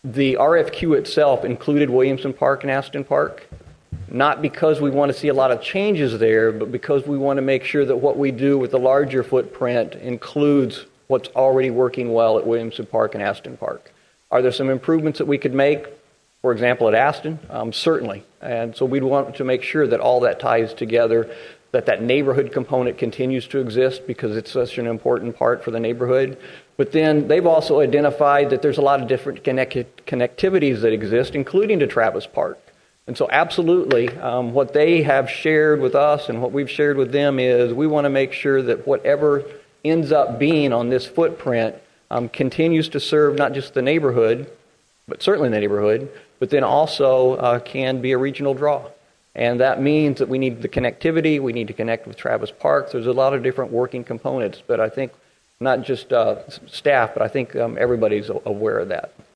The RFQ itself included Williamson Park and Aston Park, not because we want to see a lot of changes there, but because we want to make sure that what we do with the larger footprint includes what's already working well at Williamson Park and Aston Park. Are there some improvements that we could make, for example, at Aston? Certainly. And so we'd want to make sure that all that ties together, that neighborhood component continues to exist because it's such an important part for the neighborhood. But then they've also identified that there's a lot of different connectivities that exist, including to Travis Park. And so absolutely, what they have shared with us and what we've shared with them is we want to make sure that whatever ends up being on this footprint continues to serve not just the neighborhood, but certainly the neighborhood, but then also can be a regional draw. And that means that we need the connectivity, we need to connect with Travis Park. There's a lot of different working components, but I think not just staff, but I think everybody's aware of that.